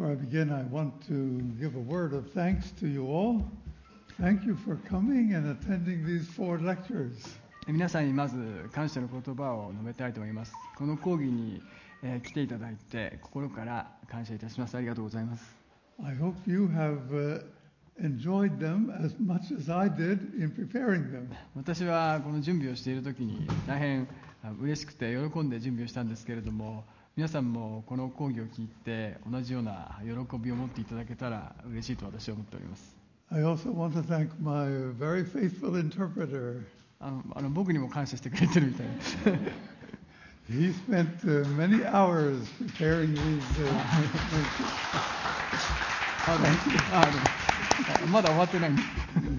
Before I begin, I want to give a word of thanks to you all. Thank you for coming and attending these 4 lectures. 皆さんにまず感謝の言葉を述べたいと思います。この講義に来ていただいて心から感謝いたします。ありがとうございます。 I hope you have enjoyed them as much as I did in preparing them. 私はこの準備をしているときに大変嬉しくて喜んで準備をしたんですけれども、皆さんもこの講義を聞いて同じような喜びを持っていただけたら嬉しいと私は思っております。 I also want to thank my very faithful interpreter. 僕にも感謝してくれてるみたいです。 He spent many hours preparing these. まだ終わってないんです。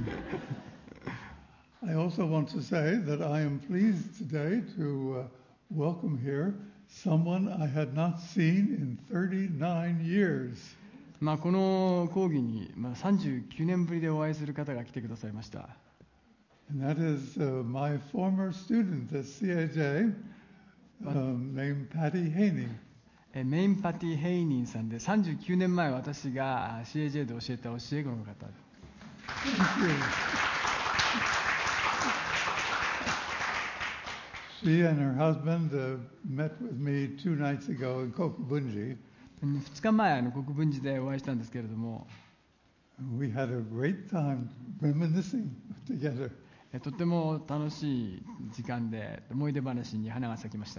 I also want to say that I am pleased today to welcome here someone I had not seen in 39 years. この講義に39年ぶりでお会いする方が来てくださいました。 And that is my former student at CAJ, named Patty Haney. メインパティ・ヘイニンさんで、39年前私が CAJ で教えた教え子の方。 Thank you. She and her husband met with me 2 nights ago in Kokubunji. 2日前国分寺でお会いしたんですけれども、 We had a great time reminiscing together. とても楽しい時間で思い出話に花が咲きました。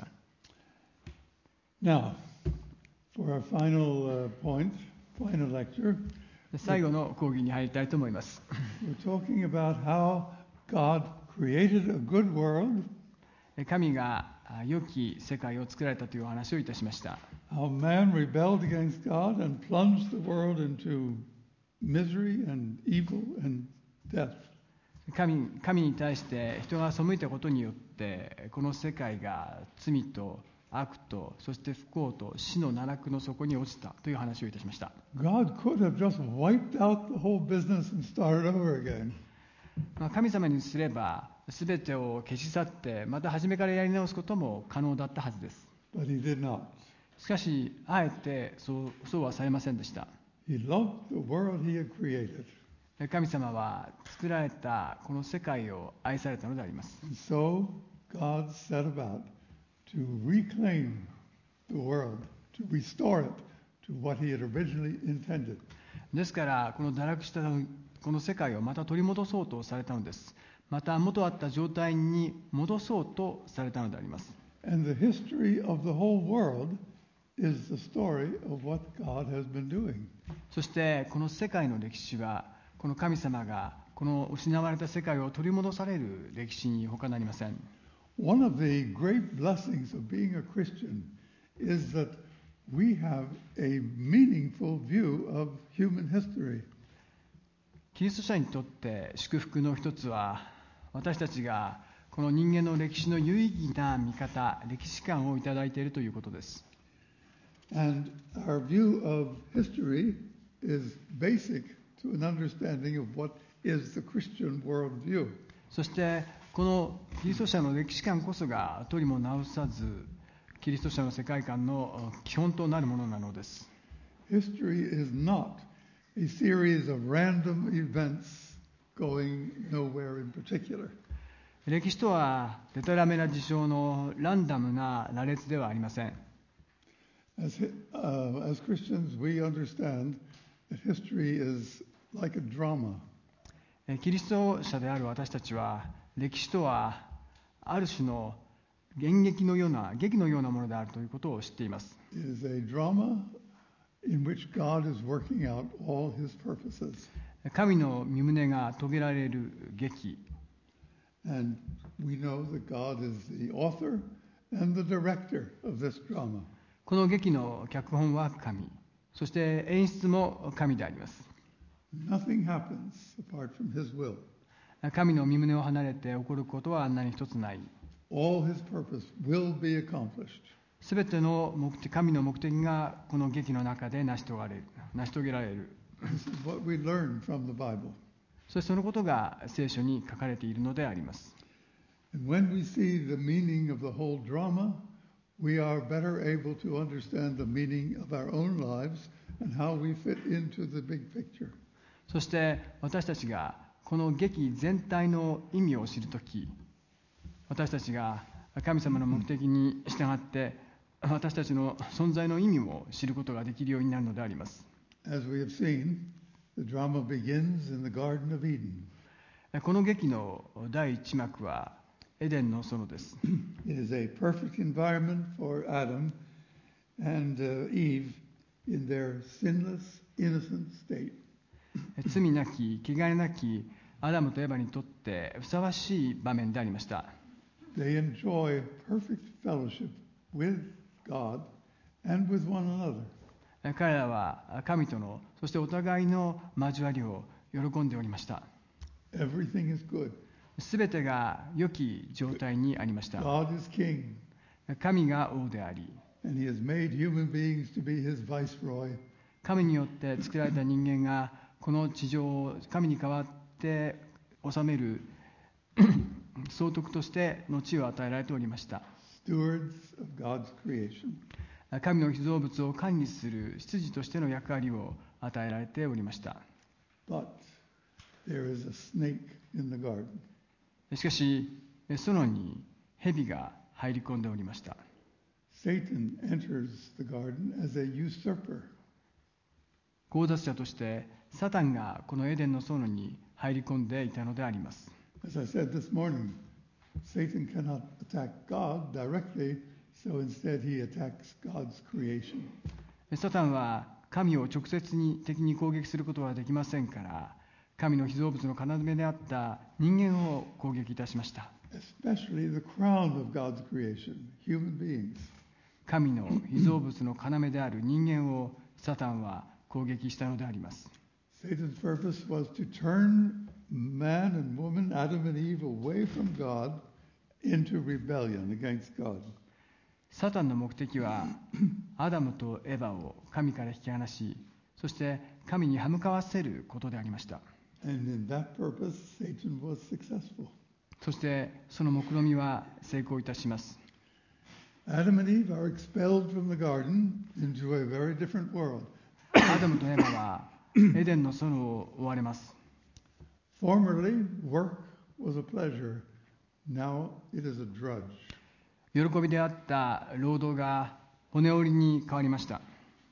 Now, for our final final lecture, 最後の講義に入りたいと思います。 we're talking about how God created a good world. 神が良き世界を作られたというお話をいたしました。 How man rebelled against God and plunged the world into misery and evil and death. 神に対して人が背いたことによってこの世界が罪と悪とそして不幸と死の奈落の底に落ちたという話をいたしました。 God could have just wiped out the whole business and started over again. 神様にすれば全てを消し去ってまた初めからやり直すことも可能だったはずです。 But he did not. しかしあえてそうはされませんでした。 He loved the world he had created. 神様は作られたこの世界を愛されたのであります。 And so God set about to reclaim the world, to restore it to what he had originally intended. ですからこの堕落したこの世界をまた取り戻そうとされたのです。また元あった状態に戻そうとされたのであります。 And the history of the whole world is the story of what God has been doing. そしてこの世界の歴史はこの神様がこの失われた世界を取り戻される歴史に他なりません。 One of the great blessings of being a Christian is that we have a meaningful view of human history. キリスト者にとって祝福の一つは私たちがこの人間の歴史の有意義な見方、歴史観をいただいているということです。 And our view of history is basic to an understanding of what is the Christian worldview. そしてこのキリスト者の歴史観こそが取りも直さずキリスト者の世界観の基本となるものなのです。 History is not a series of random events going nowhere in particular. 歴史とはデタラメな事象のランダムな羅列ではありません。 As Christians, we understand that history is like a drama. キリスト者である私たちは歴史とはある種の劇のようなものであるということを知っています。 It is a drama in which God is working out all his purposes. 神の御胸が遂げられる劇。 And we know that God is the author and the director of this drama. この劇の脚本は神、そして演出も神であります。 Nothing happens apart from his will. 神の御胸を離れて起こることは何一つない。 All his purpose will be accomplished. すべての神の目的がこの劇の中で成し遂げられる。 This is what we learn from the Bible. そしてそのことが聖書に書かれているのであります。 And when we see the meaning of the whole drama, we are better able to understand the meaning of our own lives and how we fit into the big picture. そして私たちがこの劇全体の意味を知るとき、私たちが神様の目的に従って私たちの存在の意味を知ることができるようになるのであります。 As we have seen, the drama begins in the Garden of Eden. この劇の第一幕はエデンの園です。 It is a perfect environment for Adam and Eve in their sinless, innocent state. 罪なき、汚れなきアダムとエバにとってふさわしい場面でありました。 They enjoy perfect fellowship with God and with one another. 彼らは神との、そしてお互いの交わりを喜んでおりました。 Everything is good. すべてが良き状態にありました。 God is king, 神が王であり、 and he has made human beings to be his viceroy. 神によって作られた人間がこの地上を神に代わって治める総督としての地を与えられておりました。 Stewards of God's creation. 神の被造物を管理する執事としての役割を与えられておりました。 But there is a snake in the garden. しかし、園に蛇が入り込んでおりました。 Satan enters the garden as a usurper. 強奪者としてサタンがこのエデンの園に入り込んでいたのであります。 As I said this morning, Satan cannot attack God directly, so instead he attacks God's creation. サタンは神を直接的に攻撃することはできませんから、神の被造物の要であった人間を攻撃いたしました。 Especially the crown of God's creation, human beings. 神の被造物の要である人間をサタンは攻撃したのであります。 Satan's purpose was to turn man and woman, Adam and Eve, away from God into rebellion against God. サタンの目的はアダムとエバを神から引き離し、そして神に歯向かわせることでありました。 And in that purpose, Satan was successful. そしてその目論みは成功いたします。 Adam and Eve are expelled from the garden into a very different world. アダムとエバはエデンの園を追われます。 Formerly, work was a pleasure. Now it is a drudge. 喜びであった労働が骨折りに変わりました。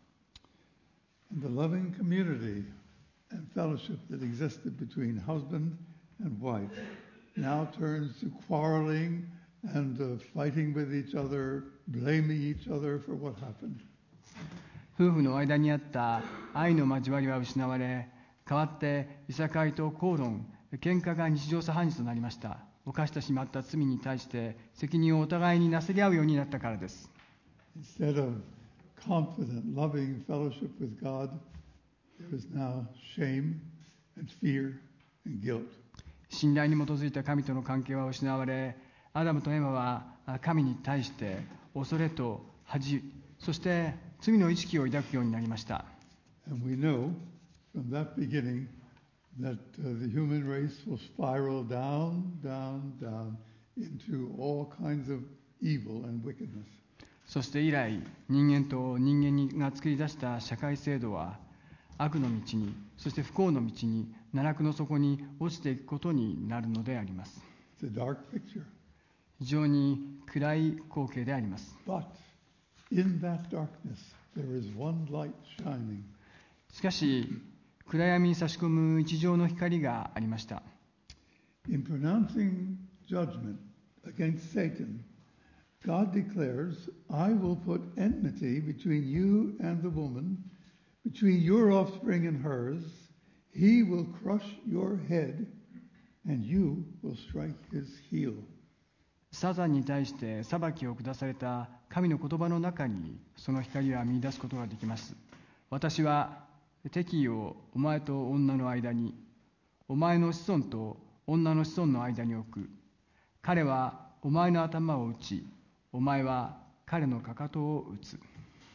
And the loving community and fellowship that existed between husband and wife now turns to quarreling and fighting with each other, blaming each other for what happened. 夫婦の間にあった愛の交わりは失われ、代わっていさかいと口論、喧嘩が日常茶飯事となりました。犯してしまった罪に対して責任をお互いになすり合うようになったからです。 Instead of confident, loving fellowship with God, there is now shame and fear and guilt. 信頼に基づいた神との関係は失われ、アダムとエマは神に対して恐れと恥、そして罪の意識を抱くようになりました。 And we know from that beginning that the human race will spiral down, down, down into all kinds of evil and wickedness. そして以来、人間と人間が作り出した社会制度は悪の道に、そして不幸の道に、奈落の底に落ちていくことになるのであります。 It's a dark picture. 非常に暗い光景であります。 But in that darkness, there is one light shining. しかし、暗闇に差し込む一条の光がありました。 In pronouncing judgment against Satan, God declares, I will put enmity between you and the woman, between your offspring and hers. He will crush your head, and you will strike his heel. サタンに対して裁きを下された神の言葉の中にその光は見出すことができます。私は敵意をお前と女の間に、お前の子孫と女の子孫の間に置く。彼はお前の頭を打ち、お前は彼のかかとを打つ。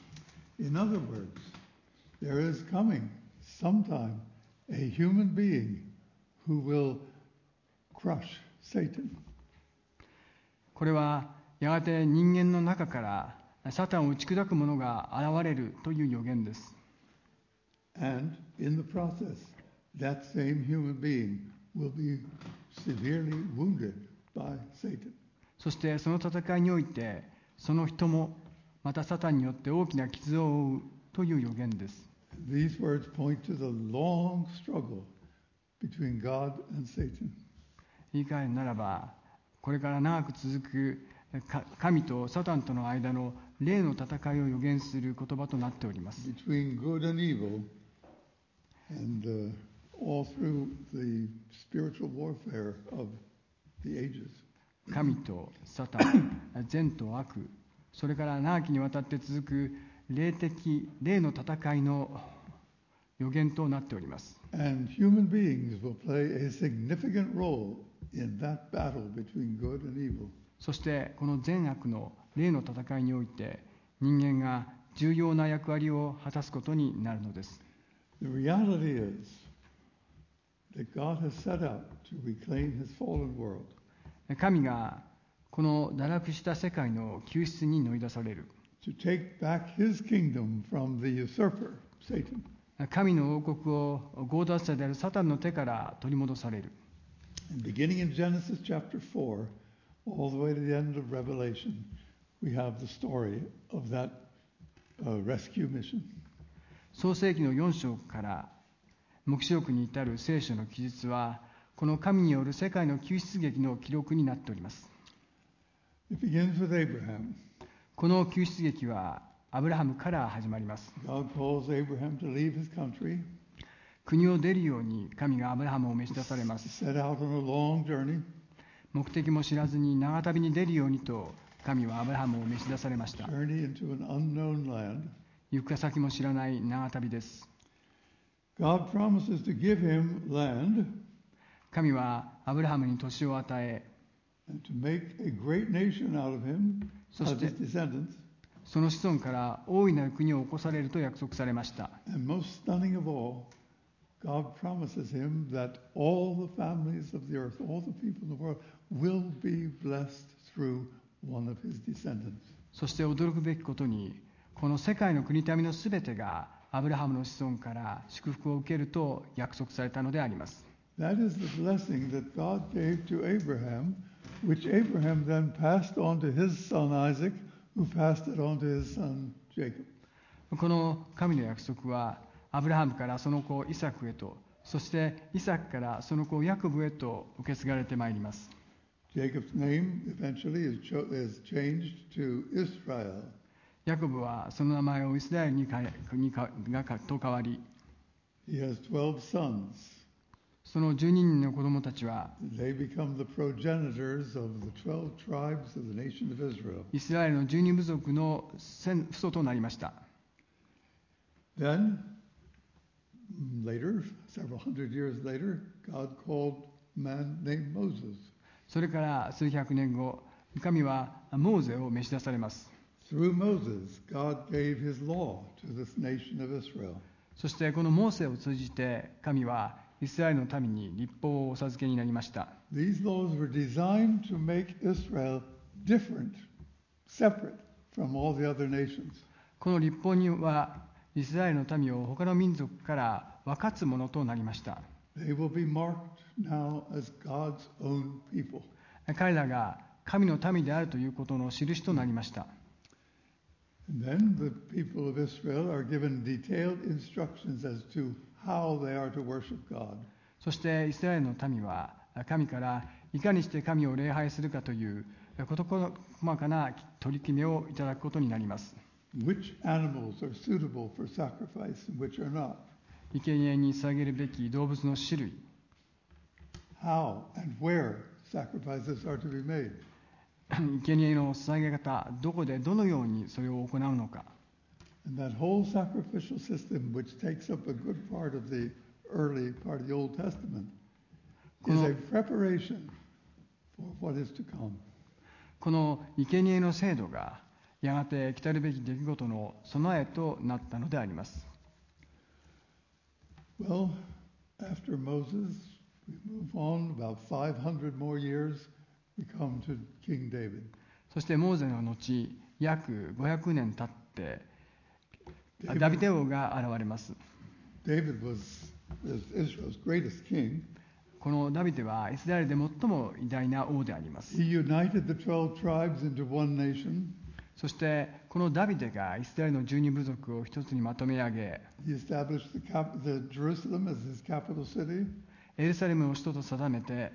In other words, there is coming sometime a human being who will crush Satan. これはやがて人間の中からサタンを打ち砕く者が現れるという予言です。 And in the process, that same human being will be severely wounded by Satan. そしてその戦いにおいて、その人もまたサタンによって大きな傷を負うという予言です。 These words point to the long struggle between God and Satan. 言い換えるならば、これから長く続く神とサタンとの間の霊の戦いを予言する言葉となっております。 Between good and evil, and all through the spiritual warfare of the ages. 神とサタン、善と悪、それから長きにわたって続く霊の戦いの予言となっております。 And human beings will play a significant role in that battle between good and evil. そしてこの善悪の霊の戦いにおいて、人間が重要な役割を果たすことになるのです。 The reality is that God has set out to reclaim his fallen world. 神がこの堕落した世界の救出に乗り出される。 To take back his kingdom from the usurper, Satan. 神の王国を強奪者であるサタンの手から取り戻される。 And beginning in Genesis chapter 4, all the way to the end of Revelation, we have the story of that rescue mission. 創世記の4章から黙示録に至る聖書の記述は、この神による世界の救出劇の記録になっております。 It begins with Abraham. この救出劇はアブラハムから始まります。 God calls Abraham to leave his country, 国を出るように神がアブラハムを召し出されます。 set out on a long journey, 目的も知らずに長旅に出るようにと神はアブラハムを召し出されました。 journey into an unknown land. 行く先も知らない長旅です。 God promises to give him land 神はアブラハムに土地を与え、 and to make a great nation out of him, out of his descendants. その子孫から大いなる国を起こされると約束されました。 And most stunning of all, God promises him that all the families of the earth, all the people in the world, will be blessed through one of his descendants. そして驚くべきことに、この世界の国民のすべてがアブラハムの子孫から祝福を受けると約束されたのであります。 That is the blessing that God gave to Abraham, which Abraham then passed on to his son Isaac, who passed it on to his son Jacob. この神の約束はアブラハムからその子イサクへと、そしてイサクからその子ヤコブへと受け継がれてまいります。 Jacob's name eventually is changed to Israel. ヤコブはその名前をイスラエルにと変わり、 He has 12 sons. その12人の子供たちは They become the progenitors of the 12 tribes of the nation of Israel. イスラエルの12部族の父祖となりました。 Then, later, several hundred years later, God called a man named Moses. それから数百年後、神はモーゼを召し出されます。 Through Moses, God gave his law to this nation of Israel. そしてこのモーセを通じて神はイスラエルの民に律法をお授けになりました。 These laws were designed to make Israel different, separate from all the other nations. この律法にはイスラエルの民を他の民族から分かつものとなりました。 They will be marked now as God's own people. 彼らが神の民であるということの印となりました。 And then the people of Israel are given detailed instructions as to how they are to worship God. そしてイスラエルの民は神からいかにして神を礼拝するかという事細かな取り決めをいただくことになります。 Which animals are suitable for sacrifice and which are not. 生贄に捧げるべき動物の種類、 How and where sacrifices are to be made. 生贄の捧げ方、どこでどのようにそれを行うのか。 And that whole sacrificial system, which takes up a good part of the early part of the Old Testament, is a preparation for what is to come. この生贄の制度がやがて来たるべき出来事の備えとなったのであります。 Well, after Moses, we move on about 500 more years, we come to King David. そしてモーゼの後、約500年経ってダビデ王が現れます。 David was Israel's greatest king. このダビデはイスラエルで最も偉大な王であります。 He united the 12 tribes into one nation. そしてこのダビデがイスラエルの12部族を一つにまとめ上げ、 He established the Jerusalem as his capital city. エルサレムを首都と定めて、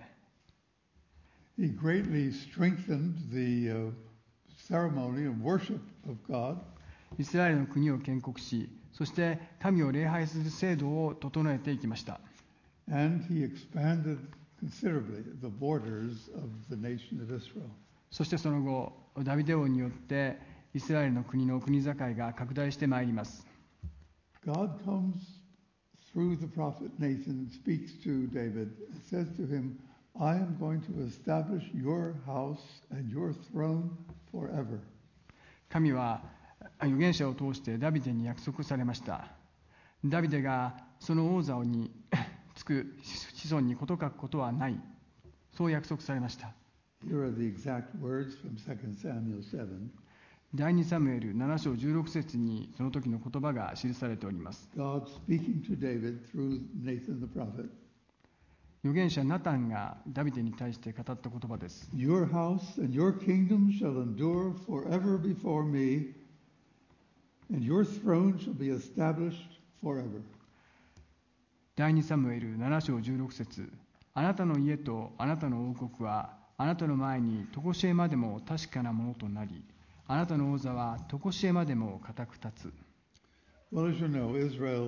He greatly strengthened the ceremony and worship of God. イスラエルの国を建国し、そして神を礼拝する制度を整えていきました。 And he expanded considerably the borders of the nation of Israel. そしてその後、ダビデ王によってイスラエルの国の国境が拡大してまいります。 God comes through the prophet Nathan and speaks to David and says to him, I am going to establish your house and your throne forever. 神は預言者を通してダビデに約束されました。ダビデがその王座につく子孫にこと書くことはない。そう約束されました。 Here are the exact words from 2 Samuel 7. 第2サムエル7章16節にその時の言葉が記されております。 God speaking to David through Nathan the prophet. 預言者ナタンがダビデに対して語った言葉です。 Your house and your kingdom shall endure forever before me, and your throne shall be established forever. 第2サムエル7章16節、あなたの家とあなたの王国はあなたの前に常しえまでも確かなものとなり、あなたの王座は常しえまでも固く立つ。 Well, as you know, Israel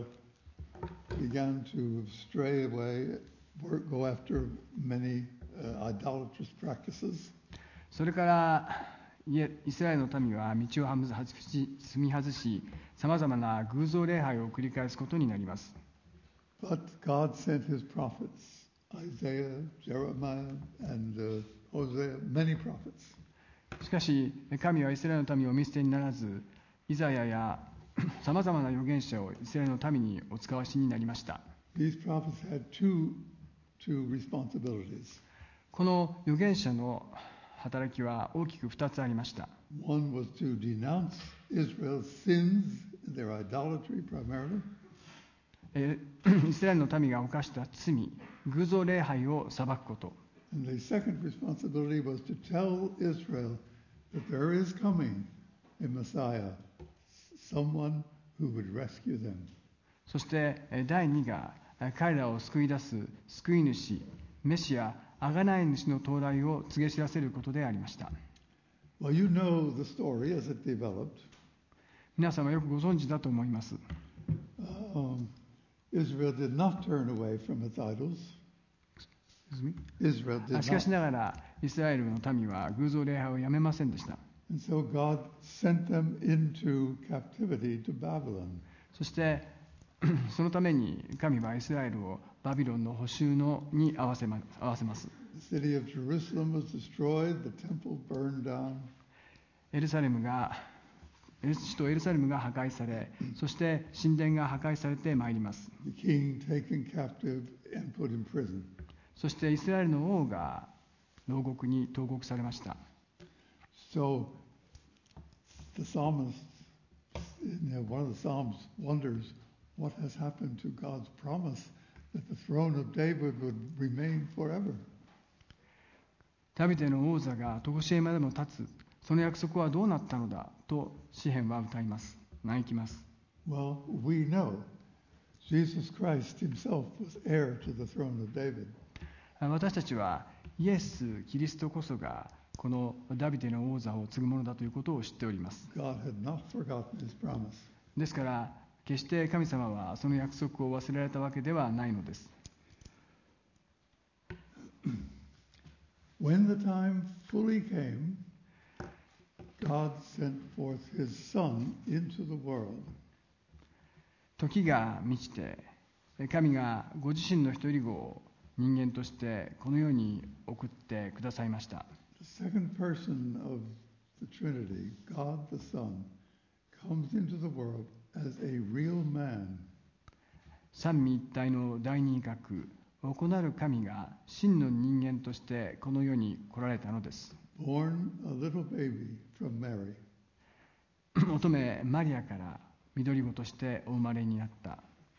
began to stray away, go after many idolatrous practices. それからイスラエルの民は道を踏み外し、さまざまな偶像礼拝を繰り返すことになります。 But God sent his prophets, Isaiah, Jeremiah, and Hosea, many prophets. しかし神はイスラエルの民をお見捨てにならず、イザヤやさまざまな預言者をイスラエルの民にお使わしになりました。 These prophets had two responsibilities. この預言者の働きは大きく2つありました。 One was to denounce Israel's sins, their idolatry primarily. イスラエルの民が犯した罪、偶像礼拝を裁くこと。 And the second responsibility was to tell Israel that there is coming a Messiah, someone who would rescue them. そして第2が彼らを救い出す救い主、メシア、贖い主の到来を告げ知らせることでありました。 Well, you know the story as it developed. 皆様よくご存知だと思います。 Israel did not turn away from its idols. Israel did しかし not. ながらイスラエルの民は偶像礼拝をやめませんでした。 And so God sent them into captivity to Babylon. そしてそのために神はイスラエルをバビロンの捕囚に合わせます。 The city of Jerusalem was destroyed, the temple burned down. 首都エルサレムが破壊され、そして神殿が破壊されてまいります。 The king taken captive and put in prison. そしてイスラエルの王が牢獄に投獄されました。 So the psalmist, one of the psalms wonders what has happened to God's promise that the throne of David would remain forever. ダビデの王座が常しえまでも立つ、その約束はどうなったのだと詩篇は歌います。嘆きます。 Well, we know Jesus Christ himself was heir to the throne of David. 私たちはイエス・キリストこそがこのダビデの王座を継ぐものだということを知っております。 God had not forgotten his promise. ですから決して神様はその約束を忘れられたわけではないのです。 When the time fully came, God sent forth his Son into the world. 時が満ちて神がご自身の一人子を人間としてこの世に送ってくださいました。 The second person of the Trinity, God the Son, comes into the world as a real man. 三位一体の第二格、異なる神が真の人間としてこの世に来られたのです。 Born a little baby from Mary. 乙女マリアから緑子としてお生まれになった。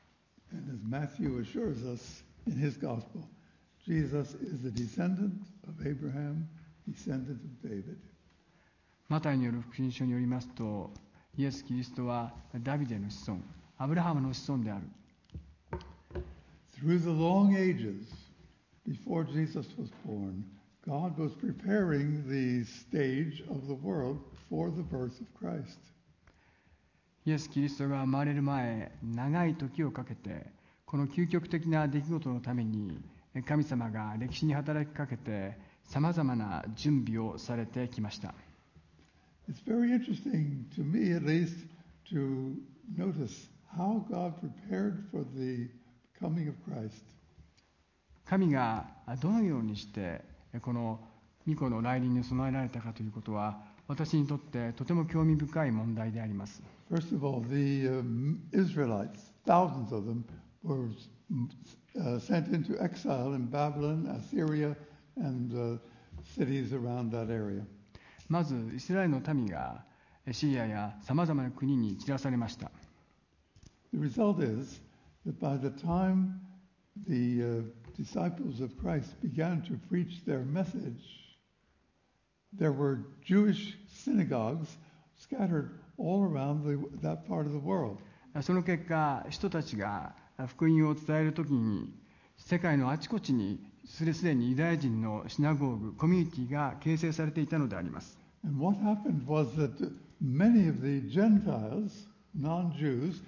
And as Matthew assures us in his gospel, Jesus is the descendant of Abraham, descendant of David. マタイによる福音書によりますと、イエス・キリストはダビデの子孫、アブラハムの子孫である。 Through the long ages before Jesus was born, God was preparing the stage of the world for the birth of Christ. イエス・キリストが生まれる前、長い時をかけて、この究極的な出来事のために、神様が歴史に働きかけて、さまざまな準備をされてきました。 It's very interesting to me, at least, to notice how God prepared for the coming of Christ. 神がどのようにしてこの御子の来臨に備えられたかということは、私にとってとても興味深い問題であります。 First of all, the Israelites, thousands of them, were sent into exile in Babylon, Assyria, and cities around that area. まずイスラエルの民がシリアやさまざまな国に散らされました。 The result is that by the time the disciples of Christ began to preach their message, there were Jewish synagogues scattered all around that part of the world. その結果、人たちが福音を伝えるときに、世界のあちこちにすでにユダヤ人のシナゴーグ、コミュニティが形成されていたのであります。 And what happened was that many of the Gentiles, non-Jews,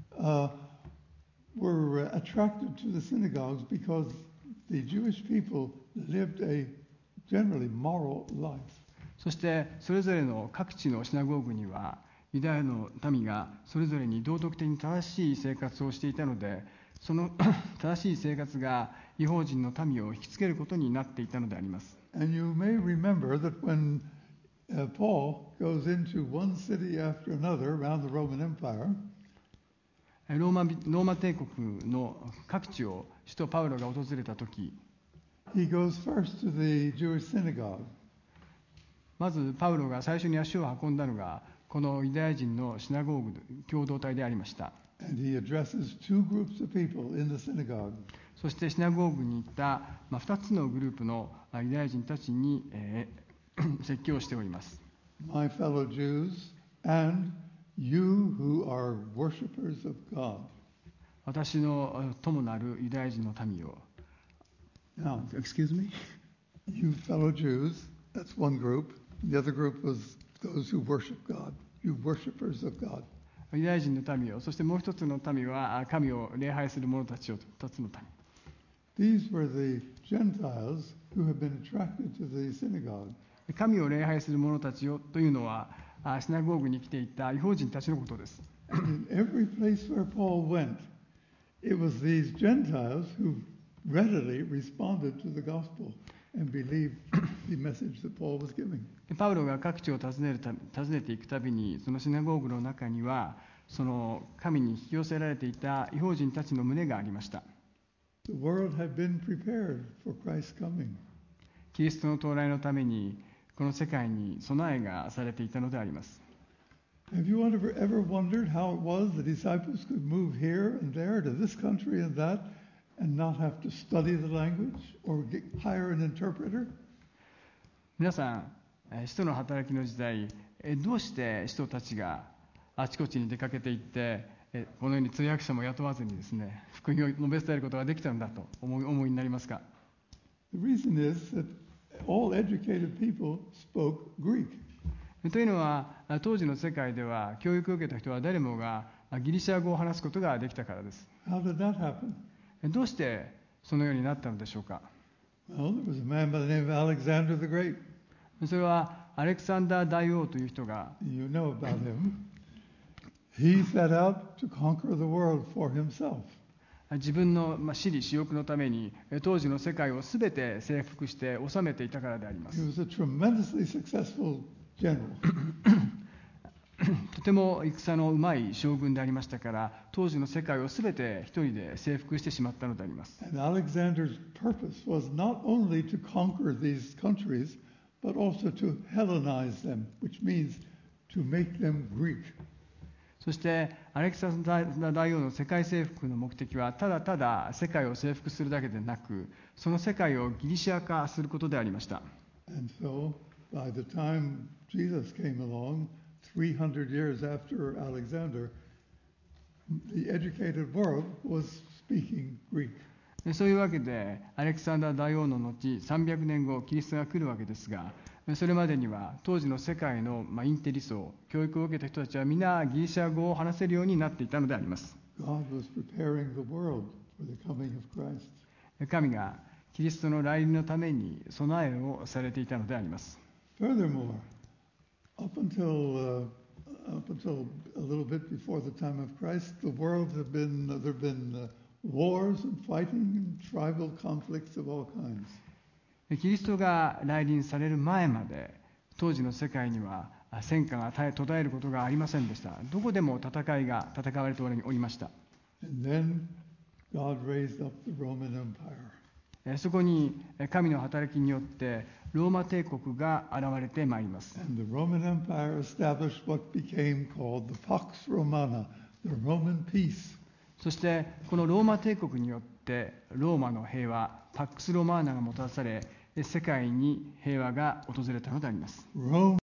were attracted to the synagogues because the Jewish people lived a generally moral life. そしてそれぞれの各地のシナゴーグにはユダヤの民がそれぞれに道徳的に正しい生活をしていたので、その正しい生活が異邦人の民を引きつけることになっていたのであります。 And you may remember that when Paul goes into one city after another around the Roman Empire, ローマ帝国の各地を使徒パウロが訪れたとき、 he goes first to the Jewish synagogue. まずパウロが最初に足を運んだのがこのユダヤ人のシナゴーグ共同体でありました。 And he addresses two groups of people in the synagogue. そしてシナゴーグに行った2つのグループのユダヤ人たちに、説教をしております。 My fellow Jews and you who are worshippers of God. 私の友なるユダヤ人の民よ。 Now, Excuse me? you fellow Jews, that's one group. The other group was those who worship God. You worshippers of God. ユダヤ人の民よ。そしてもう一つの民は神を礼拝する者たちを、二つの民。These were the Gentiles who had been attracted to the synagogue. 神を礼拝する者たちよというのは、シナゴーグに来ていた異邦人たちのことです。 In every place where Paul went, it was these Gentiles who readily responded to the gospel and believed the message that Paul was giving. パウロが各地を訪ねていくたびに、そのシナゴーグの中には、その神に引き寄せられていた異邦人たちの胸がありました。 The world had been prepared for Christ's coming. キリストの到来のために、この世界に備えがされていたのであります。 Have you ever wondered how it was the disciples could move here and there to this country and that and not have to study the language or hire an interpreter? 皆さん、使徒の働きの時代、どうして使徒たちがあちこちに出かけていって、このように通訳者も雇わずにですね、福音を述べ伝えることができたんだと思いになりますか？ The reason is that all educated people spoke Greek. というのは、当時の世界では教育を受けた人は誰もがギリシャ語を話すことができたからです。 How did that happen? どうしてそのようになったのでしょうか？ Well, there was a man by the name of Alexander the Great. それはアレクサンダー大王という人が、 You know about him. He set out to conquer the world for himself. 自分の私利私欲のために当時の世界をすべて征服して治めていたからでありま He す。 was a tremendously successful general. とても戦のうまい将軍でありましたから、当時の世界をすべて一人で征服してしまったのであります。 And Alexander's purpose was not only to conquer these countries, but also to Hellenize them, which means to make them Greek. そしてアレクサンダー大王の世界征服の目的はただただ世界を征服するだけでなく、その世界をギリシア化することでありました。 And so, by the time Jesus came along, 300 years after Alexander, the educated world was speaking Greek. そういうわけで、アレクサンダー大王の後、300年後、キリストが来るわけですが、それまでには当時の世界のインテリ層、教育を受けた人たちは皆ギリシャ語を話せるようになっていたのであります。 God was preparing the world for the coming of Christ. 神がキリストの来臨のために備えをされていたのであります。 Furthermore, up until a little bit before the time of Christ, the world there have been wars and fighting and tribal conflicts of all kinds. キリストが来臨される前まで、当時の世界には戦火が途絶えることがありませんでした。どこでも戦いが戦われておりました。 And then God raised up the Roman Empire. そこに神の働きによってローマ帝国が現れてまいります。 And the Roman Empire established what became called the Pax Romana, the Roman peace. そしてこのローマ帝国によってローマの平和、パックス・ロマーナがもたらされ、世界に平和が訪れたのであります。